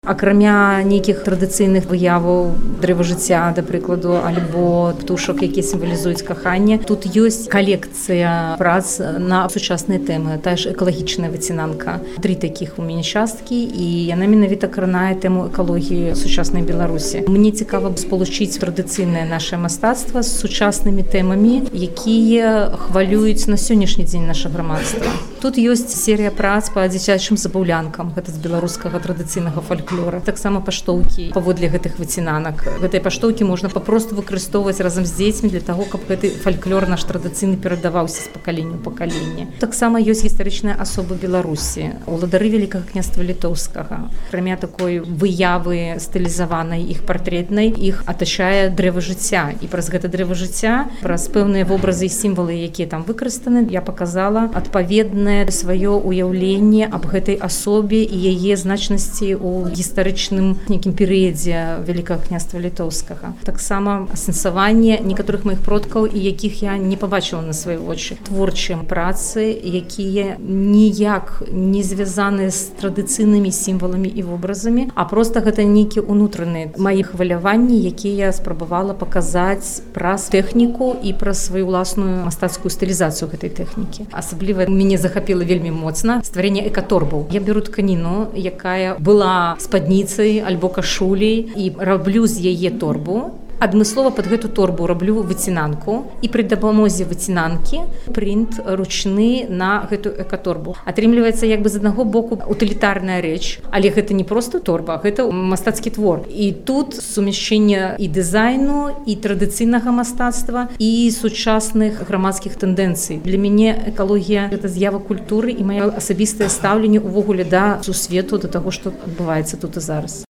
Акрамя нейкіх традыцыйных выяваў дрэва жыцця, да прыкладу, альбо птушак, якія сімвалізуюць каханне, тут ёсць калекцыя прац на сучасныя тэмы, тая ж экалагічная выцінанка. 3 такіх у мяне часткі, і яна менавіта кранае тэму экалогіі сучаснай Беларусі. Мне цікава спалучыць традыцыйнае нашае мастацтва з сучаснымі тэмамі, якія хвалююць на сённяшні дзень наша грамадства. Тут ёсць серыя прац па дзіцячым забаўлянкам, гэта з беларускага традыцыйнага фальклора. Таксама паштоўкі паводле гэтых выцінанак. Гэтыя паштоўкі можна папросту выкарыстоўваць разам з дзецьмі для таго, каб гэты фальклор наш традыцыйны перадаваўся з пакалення ў пакаленне. Таксама ёсць гістарычныя асобы Беларусі, уладары Вялікага княства Літоўскага. Акрамя такой выявы стылізаванай іх партрэтнай, іх атачае дрэва жыцця. І праз гэта дрэва жыцця, праз пэўныя вобразы і сімвалы, якія там выкарыстаны, я паказала адпаведнае сваё ўяўленне аб гэтай асобе і яе значнасці ў гістарычным нейкім перыядзе Вялікага княства Літоўскага. Таксама асэнсаванне некаторых маіх продкаў, і якіх я не пабачыла на свае вочы. Творчыя працы, якія ніяк не звязаны з традыцыйнымі сімваламі і вобразамі, а проста гэта нейкі ўнутраныя мае хваляванні, якія я спрабавала паказаць праз тэхніку і праз сваю ўласную мастацкую стылізацыю гэтай тэхнікі. Асабліва мяне захапіла вельмі моцна стварэнне экаторбаў. Я беру тканіну, якая была спадніцай альбо кашулей, і раблю з яе торбу. Адмыслова пад гэту торбу раблю выцінанку, і пры дапамозе выцінанкі прынт ручны на гэтую экаторбу. Атрымліваецца як бы з аднаго боку утылітарная рэч, але гэта не проста торба, гэта мастацкі твор. І тут сумяшчэнне і дызайну, і традыцыйнага мастацтва, і сучасных грамадскіх тэндэнцый. Для мяне экалогія гэта з'ява культуры і маё асабістае стаўленне ўвогуле да сусвету, да таго, што адбываецца тут і зараз.